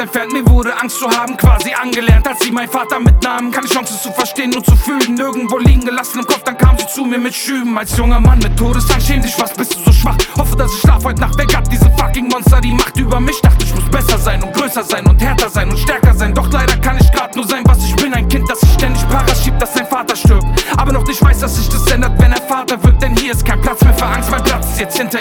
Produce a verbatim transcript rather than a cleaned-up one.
entfernt. Mir wurde Angst zu haben quasi angelernt, als sie mein Vater mitnahmen. Keine Chance zu verstehen, nur zu fühlen. Nirgendwo liegen gelassen im Kopf, dann kam sie zu mir mit Schüben. Als junger Mann mit Todesangst, schäm dich, was bist du so schwach? Hoffe, dass ich schlaf heute Nacht weg, hab diese fucking Monster die Macht über mich. Dachte, ich muss besser sein und größer sein und härter sein und stärker sein. Doch leider kann ich grad nur sein, was ich bin. Ein Kind, das sich ständig Paras schiebt, dass sein Vater stirbt, aber noch nicht weiß, dass sich das ändert, wenn er Vater wird. Denn hier ist kein Platz mehr für Angst, mein Platz ist jetzt hinter